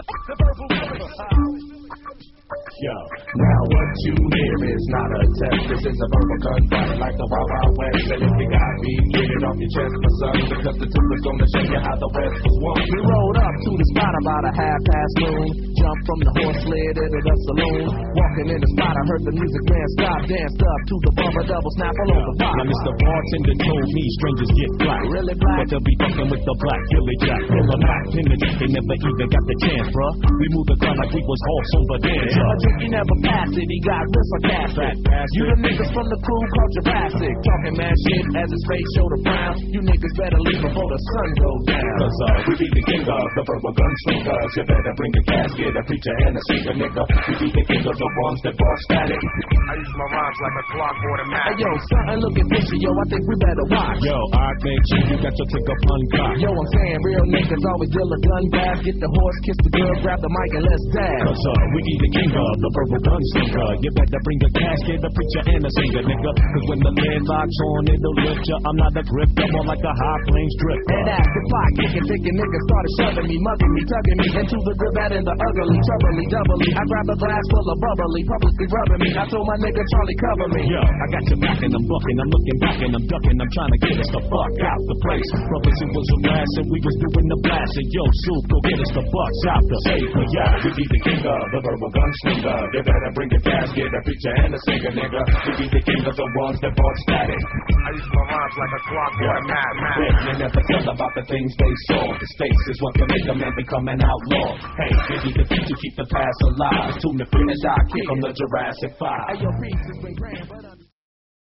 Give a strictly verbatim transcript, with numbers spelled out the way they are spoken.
the verbal gunfighter. Yo, now what you hear is not a test. This is a verbal gunfight like the Wild Wild West. And if you got beat, get it off your chest, my son, because the truth is gonna show you how the West was won. We rolled up to the spot about a half past noon. Jumped from the horse sled into the saloon. Walking in the spot, I heard the music man stop. Danced up to the bumper double snap all over pop. Now Mister Bartender told me strangers get black. Really black? But they'll be fucking with the black Philly Jack. Pull a Mac, penetrate, they never even got the chance, bruh. We moved the ground like we was horse on bonanza. A drink you never passed it, he got real sarcastic. You the niggas from the crew called Jurassic. Talking mad shit as his face showed a frown. You niggas better leave before the sun goes down. Cause uh, we be the king of the verbal gunslingers. You better bring a casket, a preacher, and a singer, nigga. We be the king of the ones that brought static. I use my rhymes like a clock automatic. Hey yo, something looking fishy, yo, I think we better watch. Yo, I think you, you got your tick up uncocked. Yo, I'm saying real niggas always deal a gun bad. Get the horse, kiss the girl, grab the mic and let's dance. Cause uh, we be the king of the verbal gunslinger. You better bring a casket, a preacher, and a singer, nigga. Cause when the lid locks on, it'll lift ya. I'm not a grip, I'm more like a high plains drip. And that's the plot, kicking, thinking niggas started shoving me, mugging me, tugging me into the good, bad, and the ugly, troubly, doubly. I grabbed a glass full of bubbly, publicly rubbing me. I told my nigga Charlie cover me. Yo, I got your back and I'm bucking, I'm looking back and I'm ducking. I'm trying to get us the fuck out the place. Brothers, it was harassing, we was doing the blasting. Yo, Soup, go get us the bucks out the safer. Yeah, we be the king of the verbal gunslinger. You better bring a casket, a preacher, and a singer, nigga. We be the king of the ones that brought static. I use my rhymes like a clock automatic. You never tell about the things they saw. The stakes is what can make a man become an outlaw. Hey, we be the future, keep the past alive. Tune the finish, I kick on the Jurassic Five. Hey, yo, peace has been grand, but